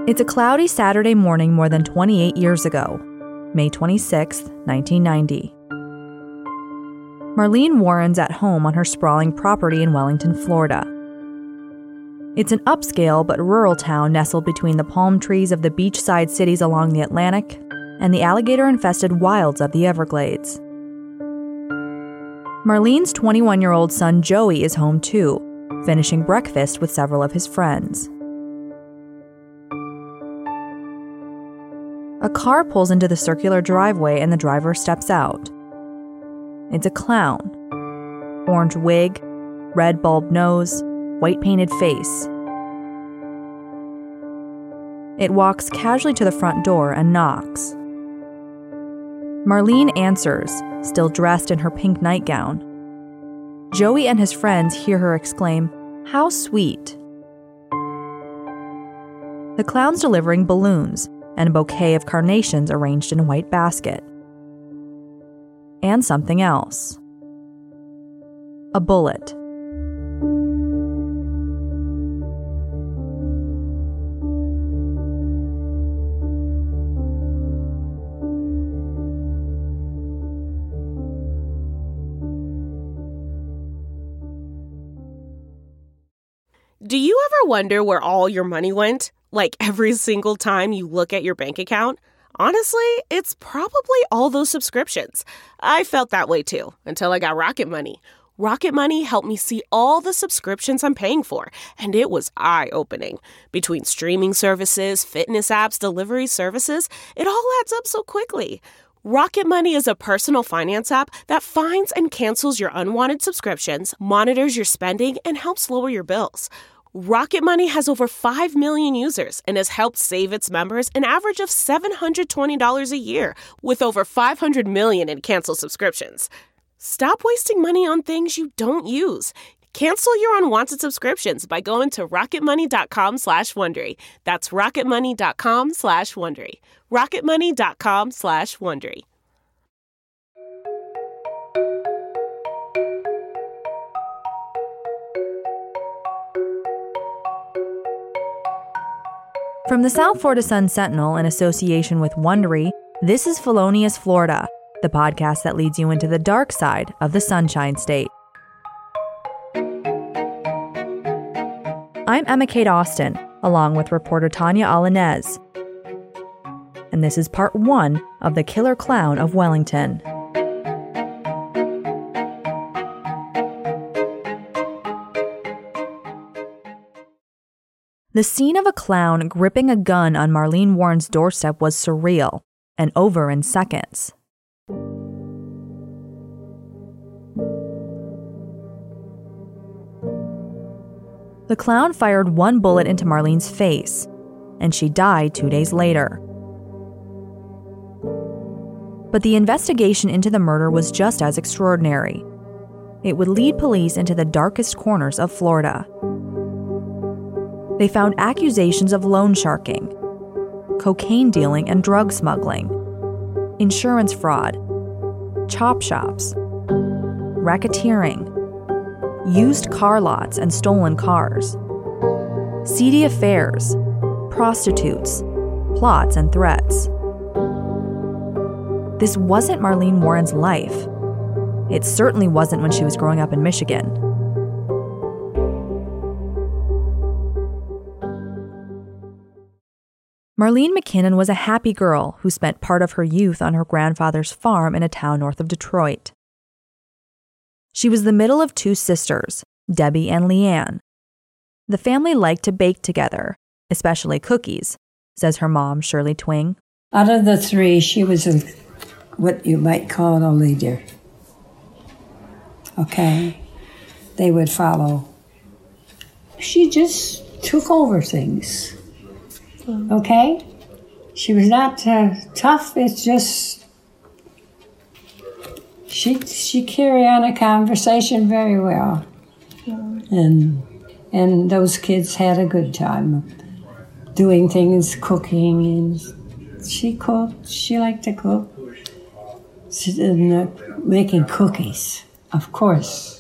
It's a cloudy Saturday morning more than 28 years ago, May 26, 1990. Marlene Warren's at home on her sprawling property in Wellington, Florida. It's an upscale but rural town nestled between the palm trees of the beachside cities along the Atlantic and the alligator-infested wilds of the Everglades. Marlene's 21-year-old son Joey is home too, finishing breakfast with several of his friends. A car pulls into the circular driveway and the driver steps out. It's a clown. Orange wig, red bulb nose, white painted face. It walks casually to the front door and knocks. Marlene answers, still dressed in her pink nightgown. Joey and his friends hear her exclaim, "How sweet." The clown's delivering balloons and a bouquet of carnations arranged in a white basket. And something else. A bullet. Do you ever wonder where all your money went? Like every single time you look at your bank account? Honestly, it's probably all those subscriptions. I felt that way too, until I got Rocket Money. Rocket Money helped me see all the subscriptions I'm paying for, and it was eye-opening. Between streaming services, fitness apps, delivery services, it all adds up so quickly. Rocket Money is a personal finance app that finds and cancels your unwanted subscriptions, monitors your spending, and helps lower your bills. Rocket Money has over 5 million users and has helped save its members an average of $720 a year, with over 500 million in canceled subscriptions. Stop wasting money on things you don't use. Cancel your unwanted subscriptions by going to rocketmoney.com/Wondery. That's rocketmoney.com/Wondery. rocketmoney.com/Wondery. From the South Florida Sun-Sentinel in association with Wondery, this is Felonious Florida, the podcast that leads you into the dark side of the Sunshine State. I'm Emma Kate Austin, along with reporter Tanya Alanez. And this is part 1 of The Killer Clown of Wellington. The scene of a clown gripping a gun on Marlene Warren's doorstep was surreal and over in seconds. The clown fired one bullet into Marlene's face, and she died 2 days later. But the investigation into the murder was just as extraordinary. It would lead police into the darkest corners of Florida. They found accusations of loan sharking, cocaine dealing and drug smuggling, insurance fraud, chop shops, racketeering, used car lots and stolen cars, seedy affairs, prostitutes, plots and threats. This wasn't Marlene Warren's life. It certainly wasn't when she was growing up in Michigan. Marlene McKinnon was a happy girl who spent part of her youth on her grandfather's farm in a town north of Detroit. She was the middle of 2 sisters, Debbie and Leanne. The family liked to bake together, especially cookies, says her mom, Shirley Twing. Out of the 3, she was what you might call a leader. Okay? They would follow. She just took over things. Okay? She was not tough, it's just she carried on a conversation very well. And those kids had a good time doing things, cooking, and she cooked. She liked to cook. And making cookies, of course.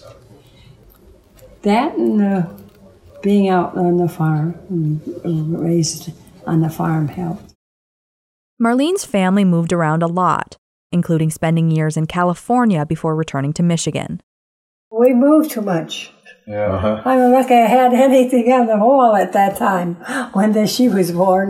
That and being out on the farm and raised on the farm help. Marlene's family moved around a lot, including spending years in California before returning to Michigan. We moved too much. Yeah. Uh-huh. I'm lucky I had anything on the wall at that time when she was born,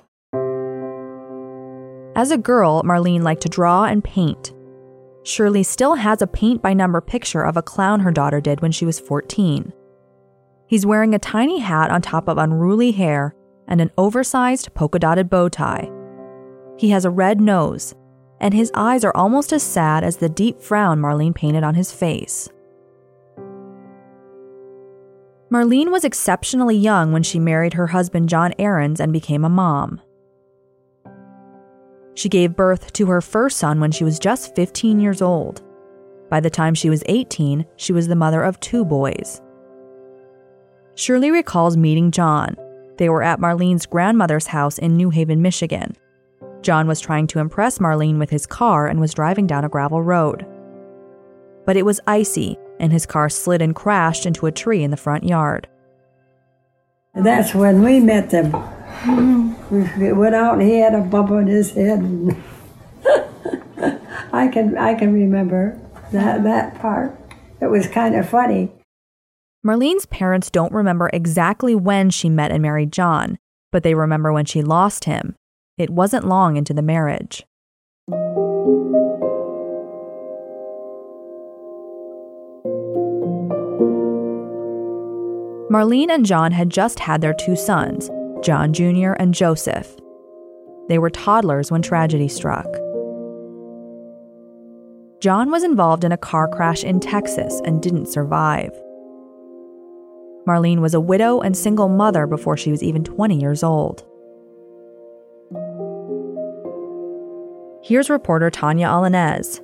As a girl, Marlene liked to draw and paint. Shirley still has a paint-by-number picture of a clown her daughter did when she was 14. He's wearing a tiny hat on top of unruly hair and an oversized polka-dotted bow tie. He has a red nose, and his eyes are almost as sad as the deep frown Marlene painted on his face. Marlene was exceptionally young when she married her husband John Ahrens and became a mom. She gave birth to her first son when she was just 15 years old. By the time she was 18, she was the mother of 2 boys. Shirley recalls meeting John. They were at Marlene's grandmother's house in New Haven, Michigan. John was trying to impress Marlene with his car and was driving down a gravel road. But it was icy, and his car slid and crashed into a tree in the front yard. That's when we met them. We went out and he had a bump on his head. I can remember that part. It was kind of funny. Marlene's parents don't remember exactly when she met and married John, but they remember when she lost him. It wasn't long into the marriage. Marlene and John had just had their 2 sons, John Jr. and Joseph. They were toddlers when tragedy struck. John was involved in a car crash in Texas and didn't survive. Marlene was a widow and single mother before she was even 20 years old. Here's reporter Tanya Alanez.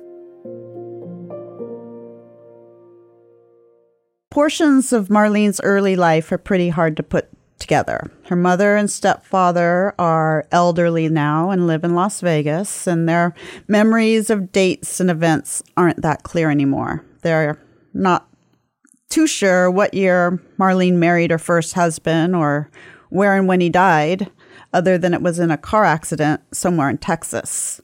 Portions of Marlene's early life are pretty hard to put together. Her mother and stepfather are elderly now and live in Las Vegas, and their memories of dates and events aren't that clear anymore. They're not too sure what year Marlene married her first husband or where and when he died, other than it was in a car accident somewhere in Texas.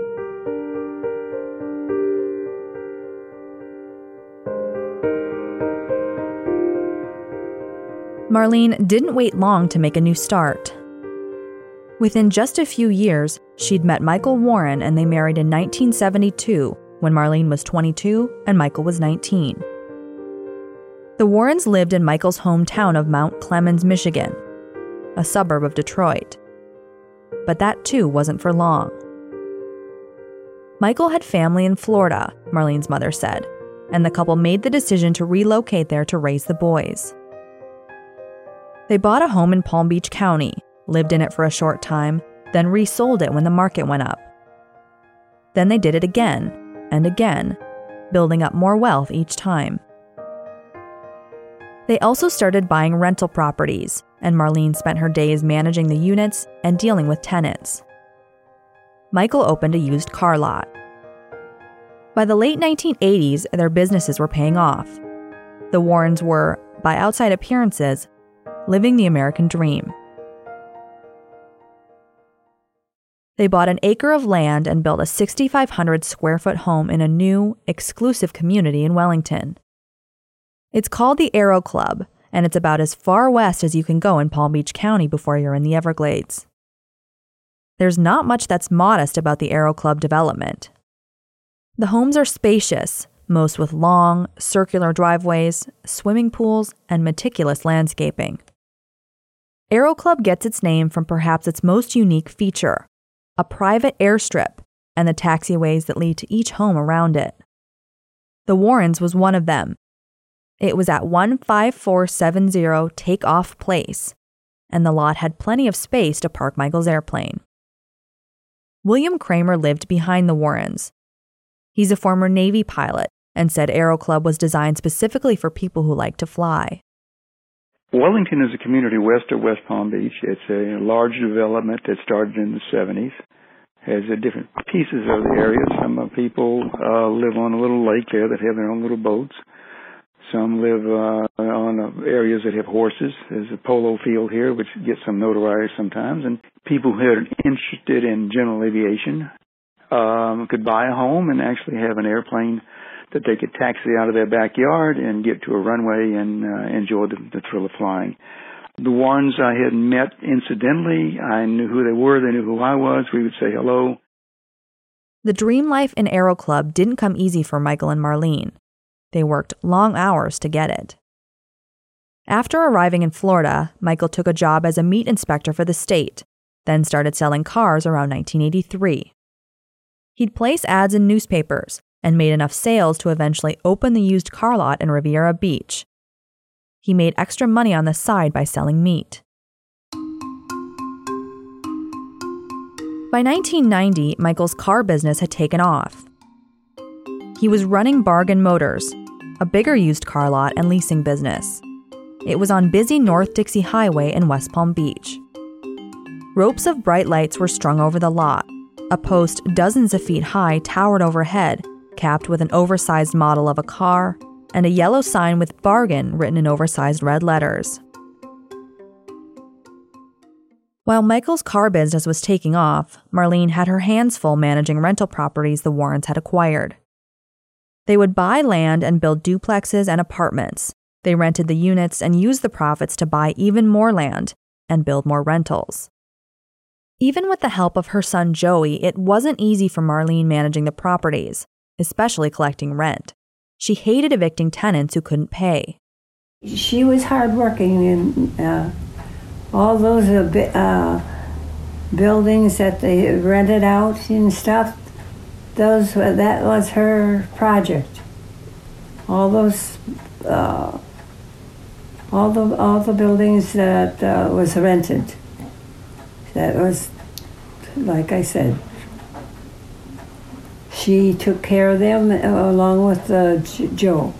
Marlene didn't wait long to make a new start. Within just a few years, she'd met Michael Warren and they married in 1972 when Marlene was 22 and Michael was 19. The Warrens lived in Michael's hometown of Mount Clemens, Michigan, a suburb of Detroit. But that too wasn't for long. Michael had family in Florida, Marlene's mother said, and the couple made the decision to relocate there to raise the boys. They bought a home in Palm Beach County, lived in it for a short time, then resold it when the market went up. Then they did it again and again, building up more wealth each time. They also started buying rental properties, and Marlene spent her days managing the units and dealing with tenants. Michael opened a used car lot. By the late 1980s, their businesses were paying off. The Warrens were, by outside appearances, living the American dream. They bought an acre of land and built a 6,500 square foot home in a new, exclusive community in Wellington. It's called the Aero Club, and it's about as far west as you can go in Palm Beach County before you're in the Everglades. There's not much that's modest about the Aero Club development. The homes are spacious, most with long, circular driveways, swimming pools, and meticulous landscaping. Aero Club gets its name from perhaps its most unique feature, a private airstrip and the taxiways that lead to each home around it. The Warrens was one of them. It was at 15470 Takeoff Place, and the lot had plenty of space to park Michael's airplane. William Kramer lived behind the Warrens. He's a former Navy pilot and said Aero Club was designed specifically for people who like to fly. Wellington is a community west of West Palm Beach. It's a large development that started in the 70s. Has different pieces of the area. Some people live on a little lake there that have their own little boats. Some live on areas that have horses. There's a polo field here, which gets some notoriety sometimes. And people who are interested in general aviation could buy a home and actually have an airplane that they could taxi out of their backyard and get to a runway and enjoy the thrill of flying. The ones I had met incidentally, I knew who they were, they knew who I was, we would say hello. The dream life in Aero Club didn't come easy for Michael and Marlene. They worked long hours to get it. After arriving in Florida, Michael took a job as a meat inspector for the state, then started selling cars around 1983. He'd place ads in newspapers and made enough sales to eventually open the used car lot in Riviera Beach. He made extra money on the side by selling meat. By 1990, Michael's car business had taken off. He was running Bargain Motors, a bigger used car lot and leasing business. It was on busy North Dixie Highway in West Palm Beach. Ropes of bright lights were strung over the lot. A post dozens of feet high towered overhead, capped with an oversized model of a car, and a yellow sign with bargain written in oversized red letters. While Michael's car business was taking off, Marlene had her hands full managing rental properties the Warrens had acquired. They would buy land and build duplexes and apartments. They rented the units and used the profits to buy even more land and build more rentals. Even with the help of her son Joey, it wasn't easy for Marlene managing the properties, especially collecting rent. She hated evicting tenants who couldn't pay. She was hardworking, and all those buildings that they rented out and stuff, that was her project. All those, all the buildings that was rented. That was, like I said, she took care of them along with Joe.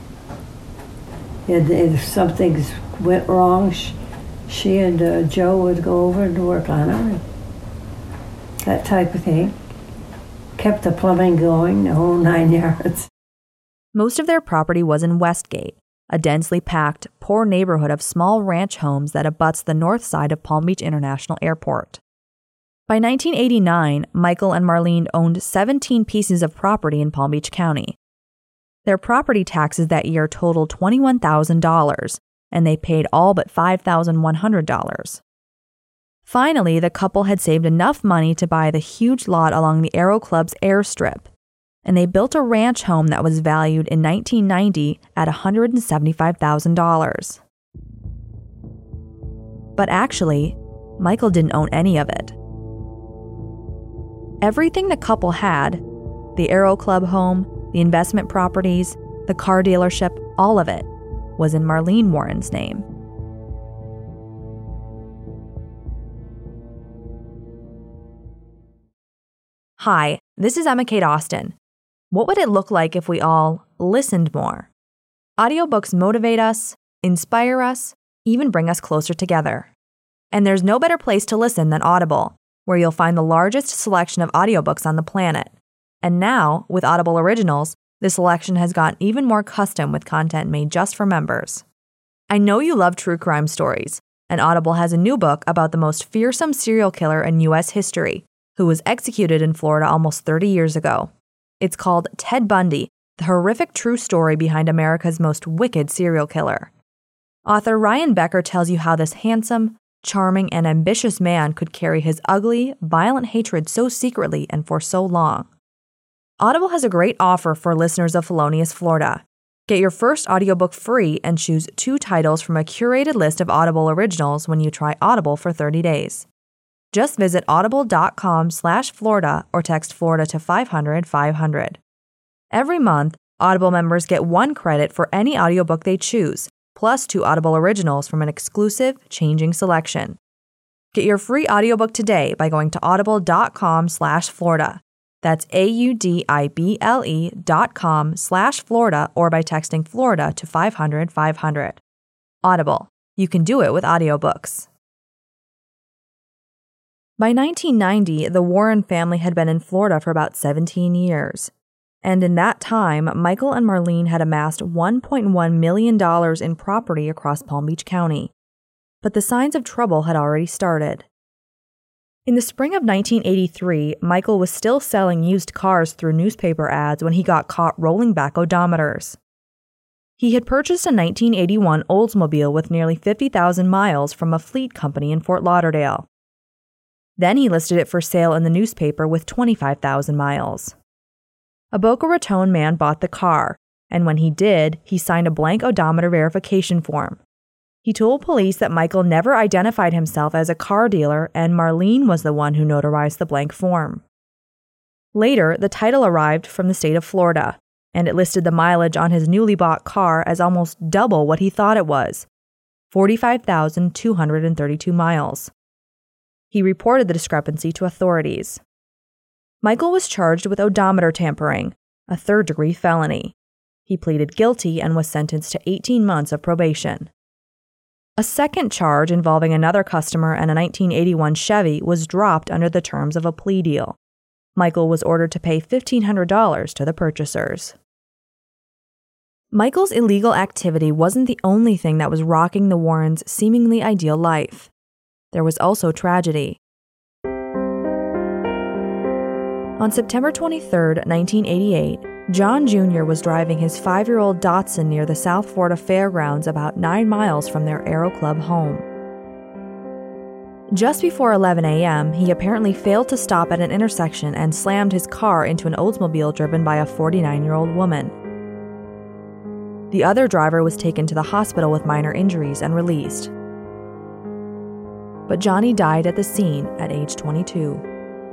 If something went wrong, she and Joe would go over and work on it. That type of thing. Kept the plumbing going, the whole 9 yards. Most of their property was in Westgate, a densely packed, poor neighborhood of small ranch homes that abuts the north side of Palm Beach International Airport. By 1989, Michael and Marlene owned 17 pieces of property in Palm Beach County. Their property taxes that year totaled $21,000, and they paid all but $5,100. Finally, the couple had saved enough money to buy the huge lot along the Aero Club's airstrip, and they built a ranch home that was valued in 1990 at $175,000. But actually, Michael didn't own any of it. Everything the couple had, the Aero Club home, the investment properties, the car dealership, all of it, was in Marlene Warren's name. Hi, this is Emma Kate Austin. What would it look like if we all listened more? Audiobooks motivate us, inspire us, even bring us closer together. And there's no better place to listen than Audible, where you'll find the largest selection of audiobooks on the planet. And now, with Audible Originals, the selection has gotten even more custom with content made just for members. I know you love true crime stories, and Audible has a new book about the most fearsome serial killer in U.S. history, who was executed in Florida almost 30 years ago. It's called Ted Bundy, the horrific true story behind America's most wicked serial killer. Author Ryan Becker tells you how this handsome, charming, and ambitious man could carry his ugly, violent hatred so secretly and for so long. Audible has a great offer for listeners of Felonious Florida. Get your first audiobook free and choose 2 titles from a curated list of Audible originals when you try Audible for 30 days. Just visit audible.com/Florida or text Florida to 500-500. Every month, Audible members get 1 credit for any audiobook they choose, plus 2 Audible originals from an exclusive, changing selection. Get your free audiobook today by going to audible.com/Florida. That's audible.com/Florida or by texting Florida to 500-500. Audible. You can do it with audiobooks. By 1990, the Warren family had been in Florida for about 17 years. And in that time, Michael and Marlene had amassed $1.1 million in property across Palm Beach County. But the signs of trouble had already started. In the spring of 1983, Michael was still selling used cars through newspaper ads when he got caught rolling back odometers. He had purchased a 1981 Oldsmobile with nearly 50,000 miles from a fleet company in Fort Lauderdale. Then he listed it for sale in the newspaper with 25,000 miles. A Boca Raton man bought the car, and when he did, he signed a blank odometer verification form. He told police that Michael never identified himself as a car dealer and Marlene was the one who notarized the blank form. Later, the title arrived from the state of Florida, and it listed the mileage on his newly bought car as almost double what he thought it was, 45,232 miles. He reported the discrepancy to authorities. Michael was charged with odometer tampering, a third-degree felony. He pleaded guilty and was sentenced to 18 months of probation. A second charge involving another customer and a 1981 Chevy was dropped under the terms of a plea deal. Michael was ordered to pay $1,500 to the purchasers. Michael's illegal activity wasn't the only thing that was rocking the Warrens' seemingly ideal life. There was also tragedy. On September 23, 1988, John Jr. was driving his 5-year-old Datsun near the South Florida Fairgrounds about 9 miles from their Aero Club home. Just before 11 a.m., he apparently failed to stop at an intersection and slammed his car into an Oldsmobile driven by a 49-year-old woman. The other driver was taken to the hospital with minor injuries and released. But Johnny died at the scene at age 22.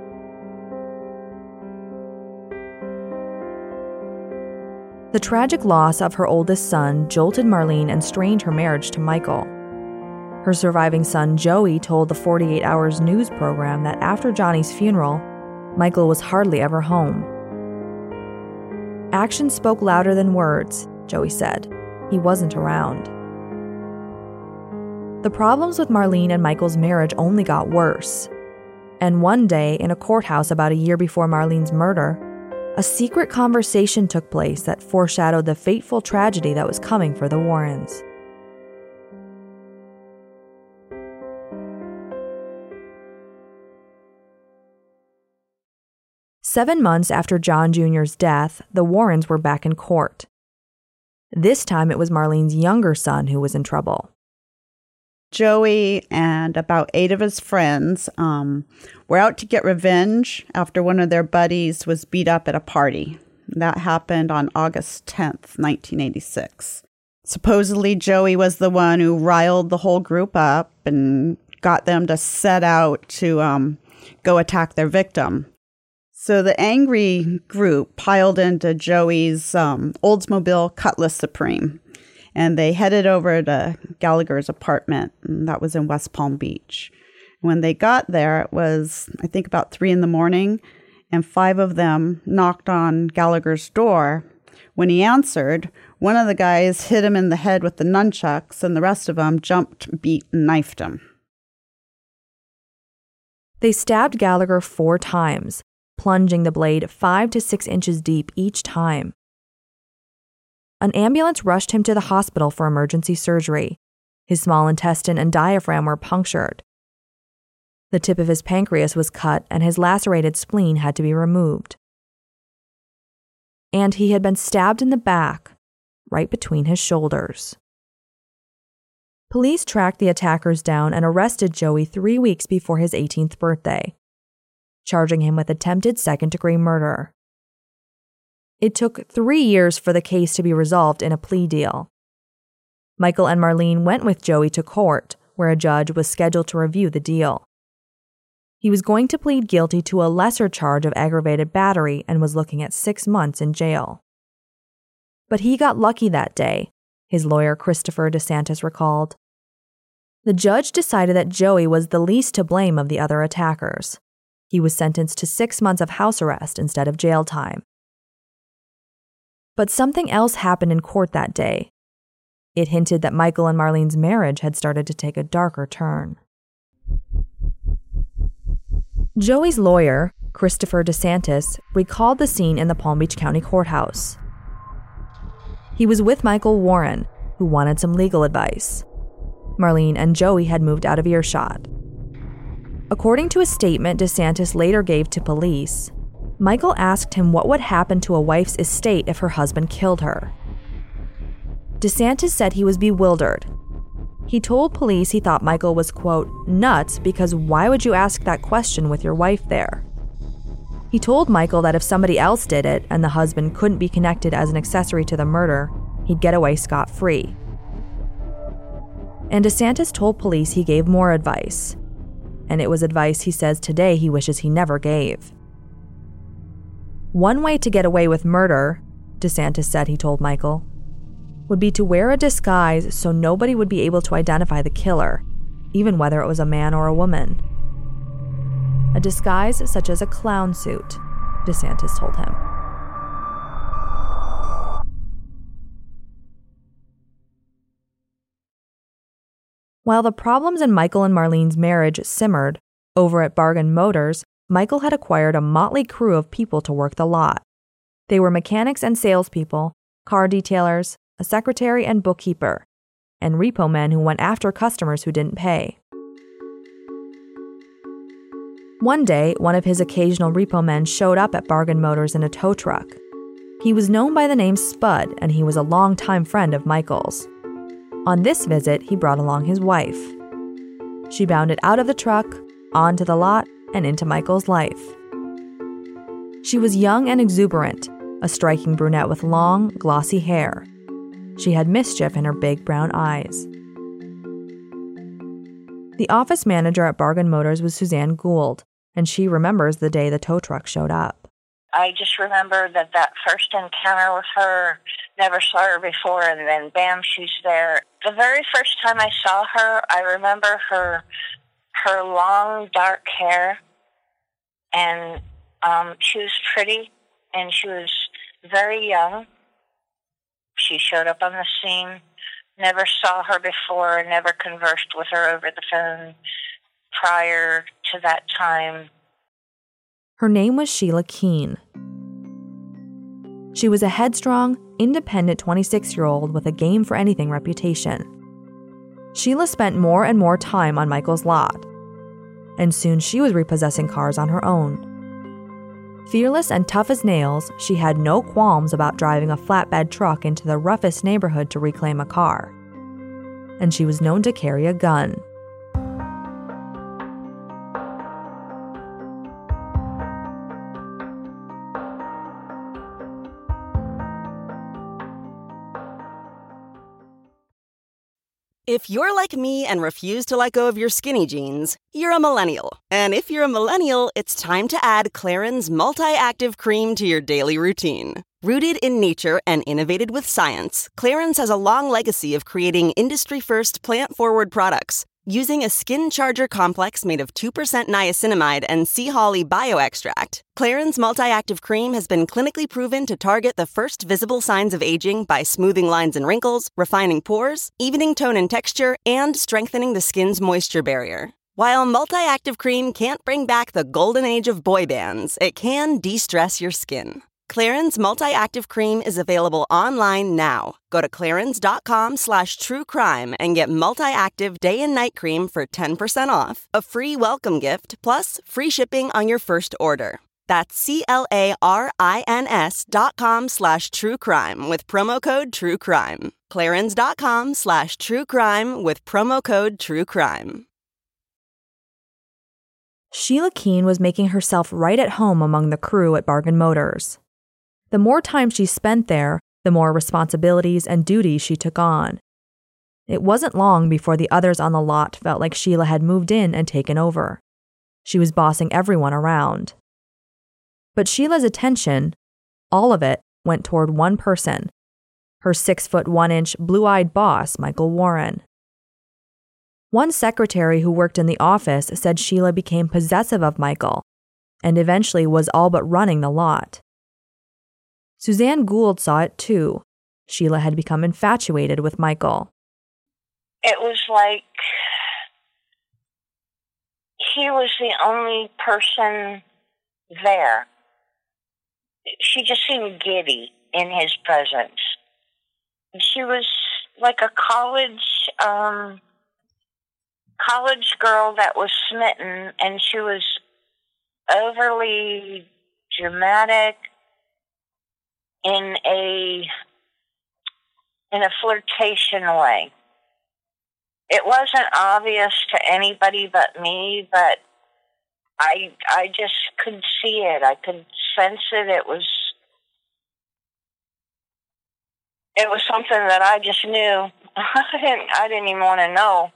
The tragic loss of her oldest son jolted Marlene and strained her marriage to Michael. Her surviving son, Joey, told the 48 Hours news program that after Johnny's funeral, Michael was hardly ever home. Actions spoke louder than words, Joey said. He wasn't around. The problems with Marlene and Michael's marriage only got worse. And one day, in a courthouse about a year before Marlene's murder, a secret conversation took place that foreshadowed the fateful tragedy that was coming for the Warrens. Seven months after John Jr.'s death, the Warrens were back in court. This time it was Marlene's younger son who was in trouble. Joey and about 8 of his friends were out to get revenge after one of their buddies was beat up at a party. That happened on August 10th, 1986. Supposedly, Joey was the one who riled the whole group up and got them to set out to go attack their victim. So the angry group piled into Joey's Oldsmobile Cutlass Supreme, and they headed over to Gallagher's apartment, and that was in West Palm Beach. When they got there, it was, I think, about 3 a.m, and 5 of them knocked on Gallagher's door. When he answered, one of the guys hit him in the head with the nunchucks, and the rest of them jumped, beat, and knifed him. They stabbed Gallagher 4 times, plunging the blade 5 to 6 inches deep each time. An ambulance rushed him to the hospital for emergency surgery. His small intestine and diaphragm were punctured. The tip of his pancreas was cut, and his lacerated spleen had to be removed. And he had been stabbed in the back, right between his shoulders. Police tracked the attackers down and arrested Joey 3 weeks before his 18th birthday, charging him with attempted second-degree murder. It took 3 years for the case to be resolved in a plea deal. Michael and Marlene went with Joey to court, where a judge was scheduled to review the deal. He was going to plead guilty to a lesser charge of aggravated battery and was looking at 6 months in jail. But he got lucky that day, his lawyer Christopher DeSantis recalled. The judge decided that Joey was the least to blame of the other attackers. He was sentenced to 6 months of house arrest instead of jail time. But something else happened in court that day. It hinted that Michael and Marlene's marriage had started to take a darker turn. Joey's lawyer, Christopher DeSantis recalled the scene in the Palm Beach County Courthouse. He was with Michael Warren, who wanted some legal advice. Marlene and Joey had moved out of earshot. According to a statement DeSantis later gave to police, Michael asked him what would happen to a wife's estate if her husband killed her. DeSantis said he was bewildered. He told police he thought Michael was, quote, nuts because why would you ask that question with your wife there? He told Michael that if somebody else did it and the husband couldn't be connected as an accessory to the murder, he'd get away scot-free. And DeSantis told police he gave more advice. And it was advice he says today he wishes he never gave. One way to get away with murder, DeSantis said he told Michael, would be to wear a disguise so nobody would be able to identify the killer, even whether it was a man or a woman. A disguise such as a clown suit, DeSantis told him. While the problems in Michael and Marlene's marriage simmered, over at Bargain Motors, Michael had acquired a motley crew of people to work the lot. They were mechanics and salespeople, car detailers, a secretary and bookkeeper, and repo men who went after customers who didn't pay. One day, one of his occasional repo men showed up at Bargain Motors in a tow truck. He was known by the name Spud, and he was a longtime friend of Michael's. On this visit, he brought along his wife. She bounded out of the truck, onto the lot, and into Michael's life. She was young and exuberant, a striking brunette with long, glossy hair. She had mischief in her big brown eyes. The office manager at Bargain Motors was Suzanne Gould, and she remembers the day the tow truck showed up. I just remember that first encounter with her, never saw her before, and then bam, she's there. The very first time I saw her, I remember her long, dark hair, and she was pretty, and she was very young. She showed up on the scene. Never saw her before, never conversed with her over the phone prior to that time. Her name was Sheila Keene. She was a headstrong, independent 26-year-old with a game-for-anything reputation. Sheila spent more and more time on Michael's lot, and soon she was repossessing cars on her own. Fearless and tough as nails, she had no qualms about driving a flatbed truck into the roughest neighborhood to reclaim a car. And she was known to carry a gun. If you're like me and refuse to let go of your skinny jeans, you're a millennial. And if you're a millennial, it's time to add Clarins Multi-Active Cream to your daily routine. Rooted in nature and innovated with science, Clarins has a long legacy of creating industry-first plant-forward products. Using a skin charger complex made of 2% niacinamide and sea holly bioextract, Clarins Multi-Active Cream has been clinically proven to target the first visible signs of aging by smoothing lines and wrinkles, refining pores, evening tone and texture, and strengthening the skin's moisture barrier. While Multi-Active Cream can't bring back the golden age of boy bands, it can de-stress your skin. Clarins Multi-Active Cream is available online now. Go to clarins.com/truecrime and get Multi-Active Day and Night Cream for 10% off, a free welcome gift, plus free shipping on your first order. That's clarins.com/truecrime with promo code TrueCrime. clarins.com/truecrime with promo code TrueCrime. Sheila Keene was making herself right at home among the crew at Bargain Motors. The more time she spent there, the more responsibilities and duties she took on. It wasn't long before the others on the lot felt like Sheila had moved in and taken over. She was bossing everyone around. But Sheila's attention, all of it, went toward one person, her 6'1" blue-eyed boss, Michael Warren. One secretary who worked in the office said Sheila became possessive of Michael and eventually was all but running the lot. Suzanne Gould saw it too. Sheila had become infatuated with Michael. It was like he was the only person there. She just seemed giddy in his presence. She was like a college girl that was smitten, and she was overly dramatic in a flirtation way. It wasn't obvious to anybody but me, but I just could see it. I could sense it. It was something that I just knew. I didn't even want to know.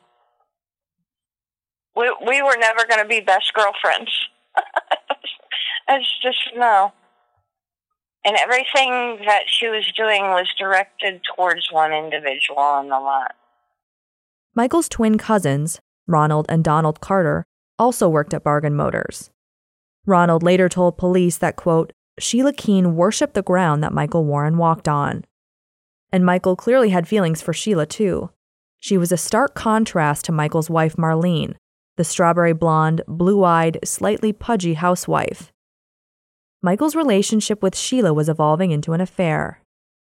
We were never going to be best girlfriends. It's just, no. And everything that she was doing was directed towards one individual on the lot. Michael's twin cousins, Ronald and Donald Carter, also worked at Bargain Motors. Ronald later told police that, quote, Sheila Keene worshipped the ground that Michael Warren walked on. And Michael clearly had feelings for Sheila, too. She was a stark contrast to Michael's wife, Marlene, the strawberry blonde, blue-eyed, slightly pudgy housewife. Michael's relationship with Sheila was evolving into an affair.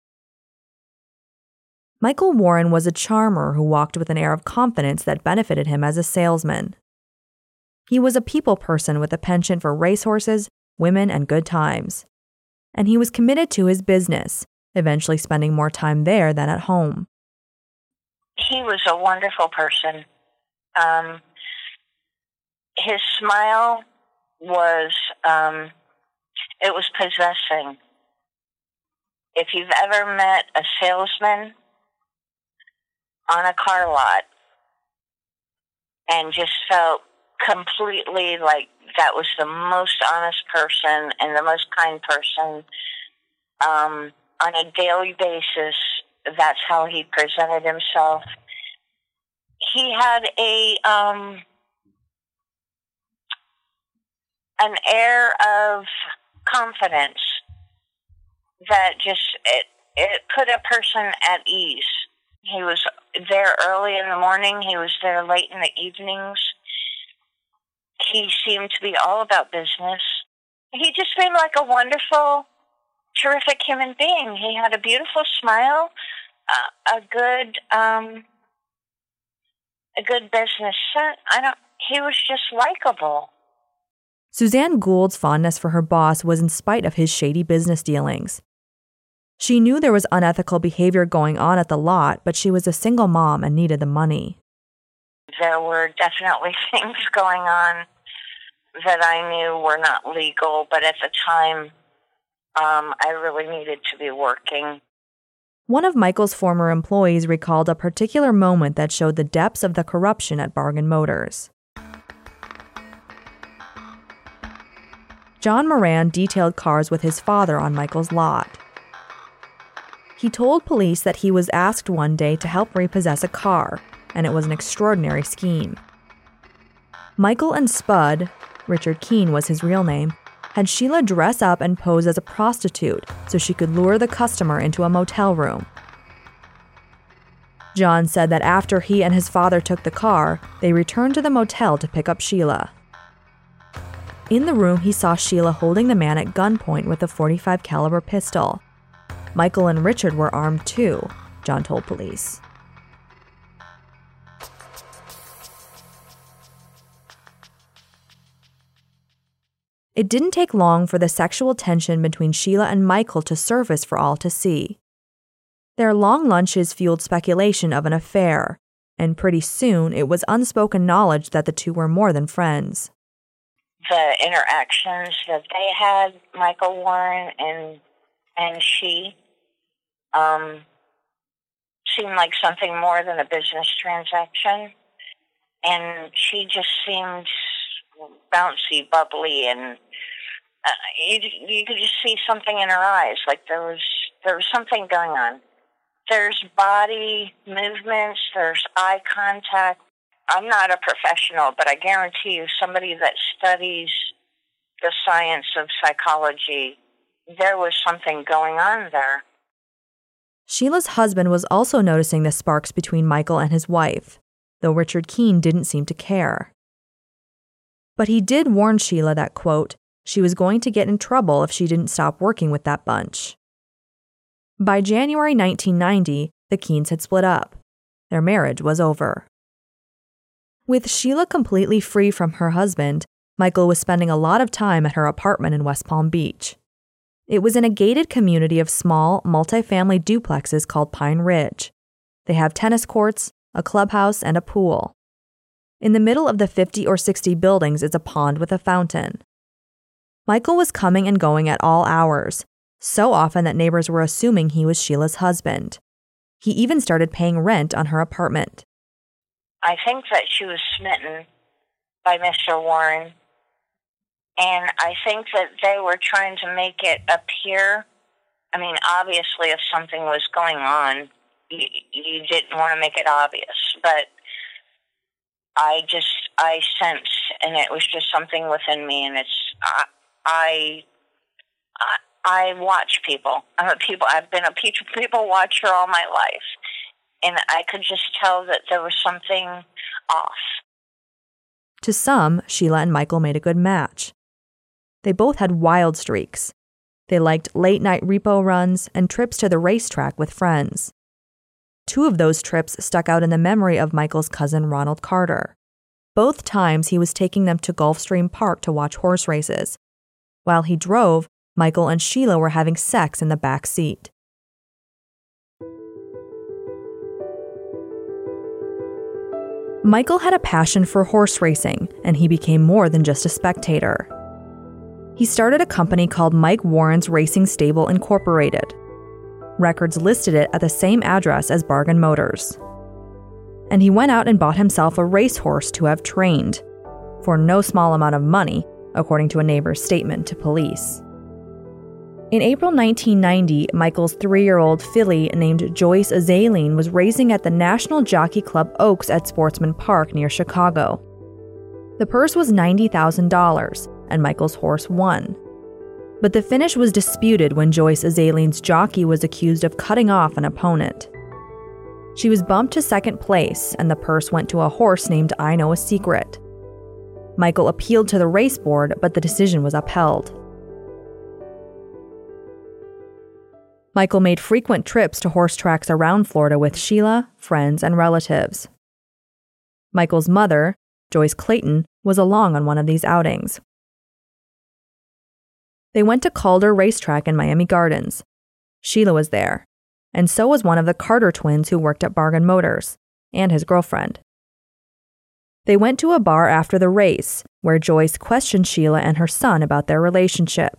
Michael Warren was a charmer who walked with an air of confidence that benefited him as a salesman. He was a people person with a penchant for racehorses, women, and good times. And he was committed to his business, eventually spending more time there than at home. He was a wonderful person. His smile was, it was possessing. If you've ever met a salesman on a car lot and just felt completely like that was the most honest person and the most kind person, on a daily basis, that's how he presented himself. He had an air of confidence that just, it put a person at ease. He was there early in the morning. He was there late in the evenings. He seemed to be all about business. He just seemed like a wonderful, terrific human being. He had a beautiful smile, a good business sense. He was just likable. Suzanne Gould's fondness for her boss was in spite of his shady business dealings. She knew there was unethical behavior going on at the lot, but she was a single mom and needed the money. There were definitely things going on that I knew were not legal, but at the time, I really needed to be working. One of Michael's former employees recalled a particular moment that showed the depths of the corruption at Bargain Motors. John Moran detailed cars with his father on Michael's lot. He told police that he was asked one day to help repossess a car, and it was an extraordinary scheme. Michael and Spud, Richard Keene was his real name, had Sheila dress up and pose as a prostitute so she could lure the customer into a motel room. John said that after he and his father took the car, they returned to the motel to pick up Sheila. In the room, he saw Sheila holding the man at gunpoint with a .45 caliber pistol. Michael and Richard were armed too, John told police. It didn't take long for the sexual tension between Sheila and Michael to surface for all to see. Their long lunches fueled speculation of an affair, and pretty soon it was unspoken knowledge that the two were more than friends. The interactions that they had, Michael Warren and she, seemed like something more than a business transaction. And she just seemed bouncy, bubbly, and you could just see something in her eyes, like there was something going on. There's body movements, there's eye contact. I'm not a professional, but I guarantee you, somebody that studies the science of psychology, there was something going on there. Sheila's husband was also noticing the sparks between Michael and his wife, though Richard Keene didn't seem to care. But he did warn Sheila that, quote, she was going to get in trouble if she didn't stop working with that bunch. By January 1990, the Keens had split up. Their marriage was over. With Sheila completely free from her husband, Michael was spending a lot of time at her apartment in West Palm Beach. It was in a gated community of small, multifamily duplexes called Pine Ridge. They have tennis courts, a clubhouse, and a pool. In the middle of the 50 or 60 buildings is a pond with a fountain. Michael was coming and going at all hours, so often that neighbors were assuming he was Sheila's husband. He even started paying rent on her apartment. I think that she was smitten by Mr. Warren, and I think that they were trying to make it appear, I mean, obviously if something was going on, you didn't want to make it obvious, but I sensed, and it was just something within me, and I watch people. I've been a people watcher all my life, and I could just tell that there was something off. To some, Sheila and Michael made a good match. They both had wild streaks. They liked late-night repo runs and trips to the racetrack with friends. 2 of those trips stuck out in the memory of Michael's cousin Ronald Carter. Both times he was taking them to Gulfstream Park to watch horse races. While he drove, Michael and Sheila were having sex in the back seat. Michael had a passion for horse racing, and he became more than just a spectator. He started a company called Mike Warren's Racing Stable Incorporated. Records listed it at the same address as Bargain Motors. And he went out and bought himself a racehorse to have trained, for no small amount of money, according to a neighbor's statement to police. In April 1990, Michael's 3-year-old filly named Joyce Azaleen was racing at the National Jockey Club Oaks at Sportsman Park near Chicago. The purse was $90,000, and Michael's horse won. But the finish was disputed when Joyce Azaleen's jockey was accused of cutting off an opponent. She was bumped to second place, and the purse went to a horse named I Know a Secret. Michael appealed to the race board, but the decision was upheld. Michael made frequent trips to horse tracks around Florida with Sheila, friends, and relatives. Michael's mother, Joyce Clayton, was along on one of these outings. They went to Calder Racetrack in Miami Gardens. Sheila was there, and so was one of the Carter twins who worked at Bargain Motors, and his girlfriend. They went to a bar after the race, where Joyce questioned Sheila and her son about their relationship.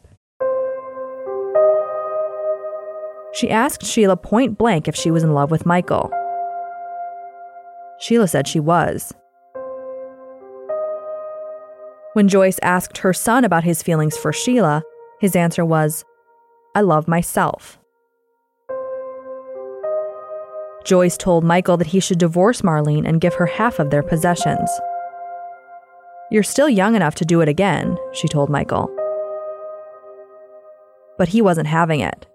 She asked Sheila point blank if she was in love with Michael. Sheila said she was. When Joyce asked her son about his feelings for Sheila, his answer was, "I love myself." Joyce told Michael that he should divorce Marlene and give her half of their possessions. "You're still young enough to do it again," she told Michael. But he wasn't having it.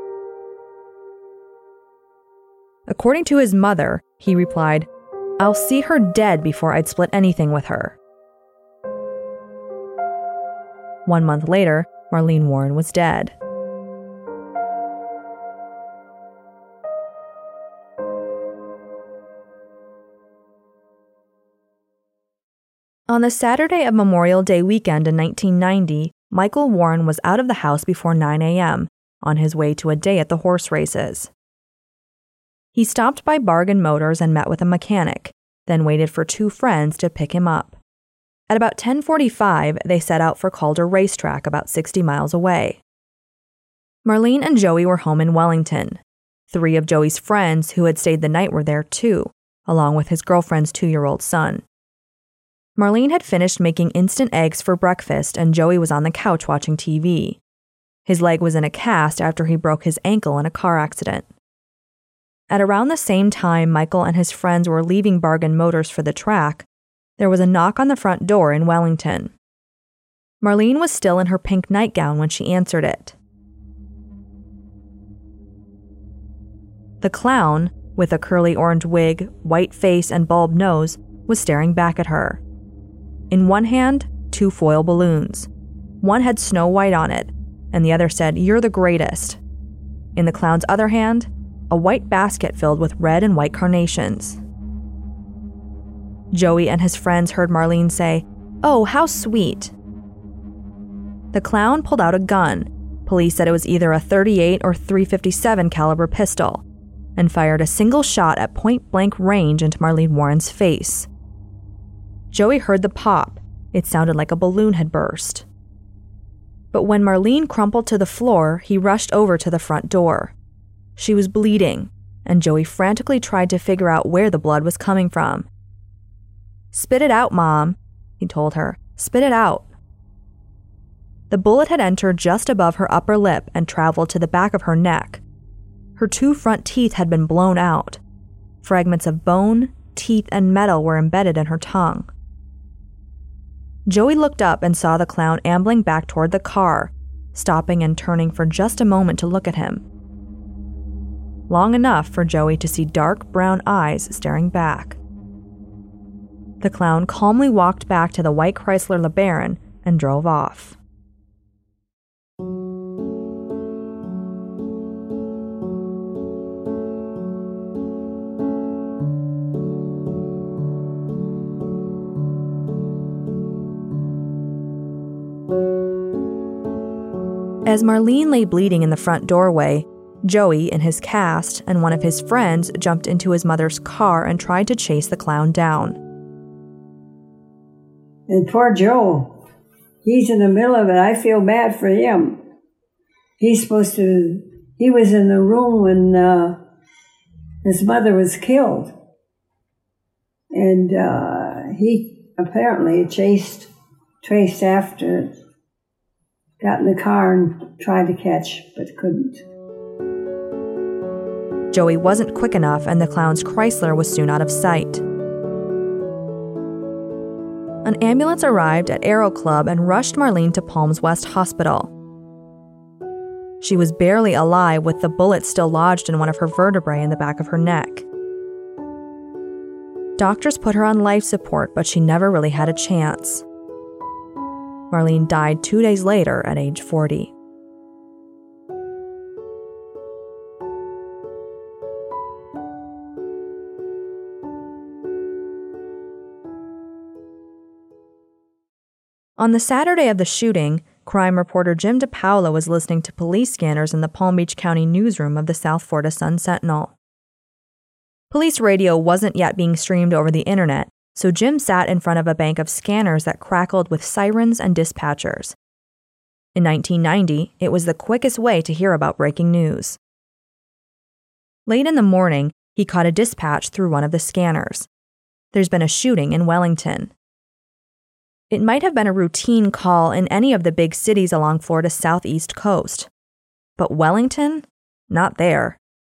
According to his mother, he replied, "I'll see her dead before I'd split anything with her." 1 month later, Marlene Warren was dead. On the Saturday of Memorial Day weekend in 1990, Michael Warren was out of the house before 9 a.m., on his way to a day at the horse races. He stopped by Bargain Motors and met with a mechanic, then waited for 2 friends to pick him up. At about 10:45, they set out for Calder Racetrack, about 60 miles away. Marlene and Joey were home in Wellington. 3 of Joey's friends who had stayed the night were there too, along with his girlfriend's 2-year-old son. Marlene had finished making instant eggs for breakfast, and Joey was on the couch watching TV. His leg was in a cast after he broke his ankle in a car accident. At around the same time Michael and his friends were leaving Bargain Motors for the track, there was a knock on the front door in Wellington. Marlene was still in her pink nightgown when she answered it. The clown, with a curly orange wig, white face, and bulb nose, was staring back at her. In one hand, 2 foil balloons. One had Snow White on it, and the other said, "You're the greatest." In the clown's other hand, a white basket filled with red and white carnations. Joey and his friends heard Marlene say, "Oh, how sweet." The clown pulled out a gun. Police said it was either a .38 or .357 caliber pistol, and fired a single shot at point-blank range into Marlene Warren's face. Joey heard the pop. It sounded like a balloon had burst. But when Marlene crumpled to the floor, he rushed over to the front door. She was bleeding, and Joey frantically tried to figure out where the blood was coming from. "Spit it out, Mom," he told her. "Spit it out." The bullet had entered just above her upper lip and traveled to the back of her neck. Her 2 front teeth had been blown out. Fragments of bone, teeth, and metal were embedded in her tongue. Joey looked up and saw the clown ambling back toward the car, stopping and turning for just a moment to look at him. Long enough for Joey to see dark brown eyes staring back. The clown calmly walked back to the white Chrysler LeBaron and drove off. As Marlene lay bleeding in the front doorway, Joey, in his cast, and one of his friends jumped into his mother's car and tried to chase the clown down. And poor Joe, he's in the middle of it. I feel bad for him. He was in the room when his mother was killed. And he apparently traced after, got in the car and tried to catch, but couldn't. Joey wasn't quick enough, and the clown's Chrysler was soon out of sight. An ambulance arrived at Aero Club and rushed Marlene to Palms West Hospital. She was barely alive, with the bullet still lodged in one of her vertebrae in the back of her neck. Doctors put her on life support, but she never really had a chance. Marlene died 2 days later at age 40. On the Saturday of the shooting, crime reporter Jim DePaola was listening to police scanners in the Palm Beach County newsroom of the South Florida Sun-Sentinel. Police radio wasn't yet being streamed over the internet, so Jim sat in front of a bank of scanners that crackled with sirens and dispatchers. In 1990, it was the quickest way to hear about breaking news. Late in the morning, he caught a dispatch through one of the scanners. There's been a shooting in Wellington. It might have been a routine call in any of the big cities along Florida's southeast coast. But Wellington? Not there.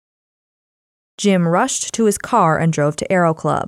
Jim rushed to his car and drove to Aero Club.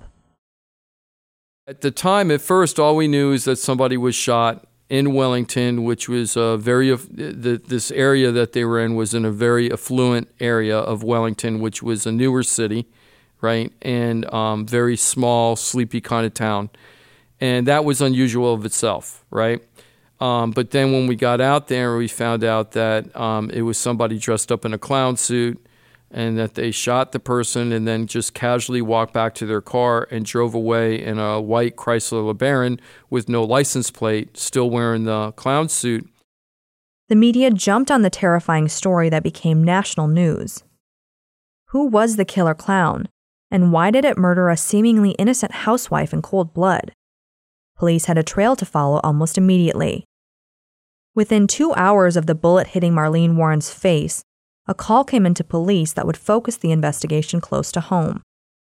At the time, at first, all we knew is that somebody was shot in Wellington, which was this area that they were in was in a very affluent area of Wellington, which was a newer city, right, and very small, sleepy kind of town. And that was unusual of itself, right? But then when we got out there, we found out that it was somebody dressed up in a clown suit, and that they shot the person and then just casually walked back to their car and drove away in a white Chrysler LeBaron with no license plate, still wearing the clown suit. The media jumped on the terrifying story that became national news. Who was the killer clown, and why did it murder a seemingly innocent housewife in cold blood? Police had a trail to follow almost immediately. Within 2 hours of the bullet hitting Marlene Warren's face, a call came into police that would focus the investigation close to home.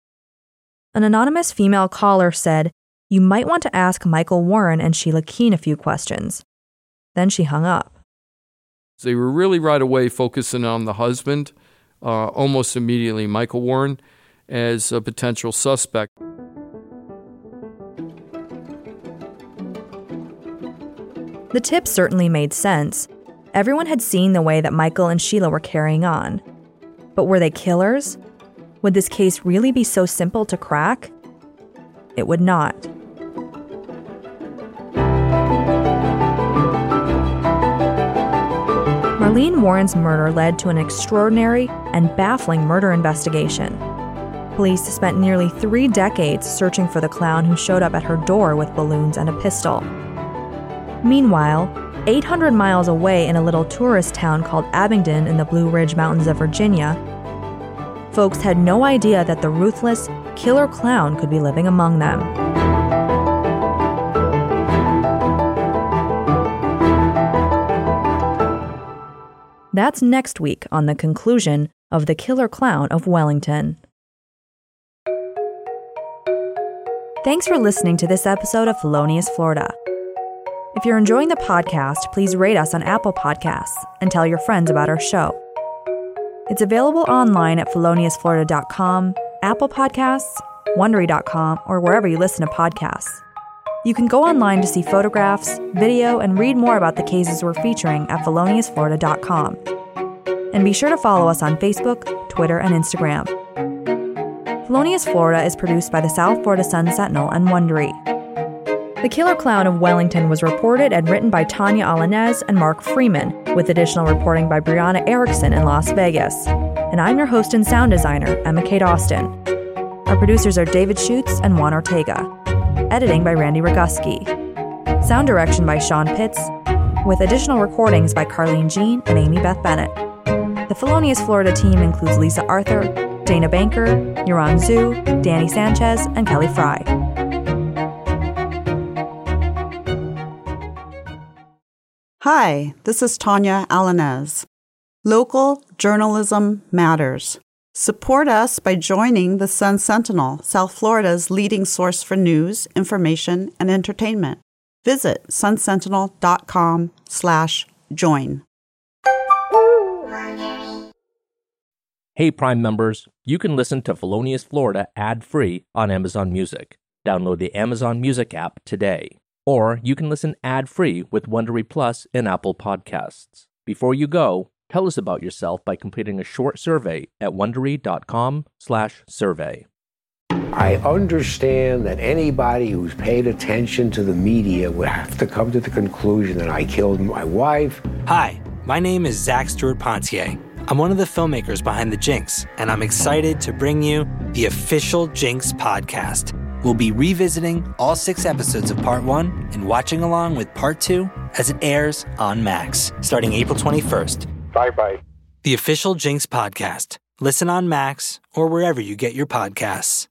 An anonymous female caller said, "You might want to ask Michael Warren and Sheila Keene a few questions." Then she hung up. They were really right away focusing on the husband, almost immediately, Michael Warren, as a potential suspect. The tip certainly made sense. Everyone had seen the way that Michael and Sheila were carrying on. But were they killers? Would this case really be so simple to crack? It would not. Marlene Warren's murder led to an extraordinary and baffling murder investigation. Police spent nearly 3 decades searching for the clown who showed up at her door with balloons and a pistol. Meanwhile, 800 miles away in a little tourist town called Abingdon in the Blue Ridge Mountains of Virginia, folks had no idea that the ruthless killer clown could be living among them. That's next week on the conclusion of The Killer Clown of Wellington. Thanks for listening to this episode of Felonious Florida. If you're enjoying the podcast, please rate us on Apple Podcasts and tell your friends about our show. It's available online at feloniousflorida.com, Apple Podcasts, Wondery.com, or wherever you listen to podcasts. You can go online to see photographs, video, and read more about the cases we're featuring at feloniousflorida.com. And be sure to follow us on Facebook, Twitter, and Instagram. Felonious Florida is produced by the South Florida Sun-Sentinel and Wondery. The Killer Clown of Wellington was reported and written by Tanya Alanez and Mark Freeman, with additional reporting by Brianna Erickson in Las Vegas. And I'm your host and sound designer, Emma Kate Austin. Our producers are David Schutz and Juan Ortega. Editing by Randy Roguski. Sound direction by Sean Pitts, with additional recordings by Carlene Jean and Amy Beth Bennett. The Felonious Florida team includes Lisa Arthur, Dana Banker, Yuran Zhu, Danny Sanchez, and Kelly Fry. Hi, this is Tanya Alanez. Local journalism matters. Support us by joining the Sun-Sentinel, South Florida's leading source for news, information, and entertainment. Visit sunsentinel.com/join. Hey Prime members, you can listen to Felonious Florida ad-free on Amazon Music. Download the Amazon Music app today. Or you can listen ad-free with Wondery Plus in Apple Podcasts. Before you go, tell us about yourself by completing a short survey at Wondery.com/survey. I understand that anybody who's paid attention to the media would have to come to the conclusion that I killed my wife. Hi, my name is Zach Stewart-Pontier. I'm one of the filmmakers behind The Jinx, and I'm excited to bring you the official Jinx podcast. We'll be revisiting all 6 episodes of Part 1 and watching along with Part 2 as it airs on Max, starting April 21st. Bye-bye. The official Jinx podcast. Listen on Max or wherever you get your podcasts.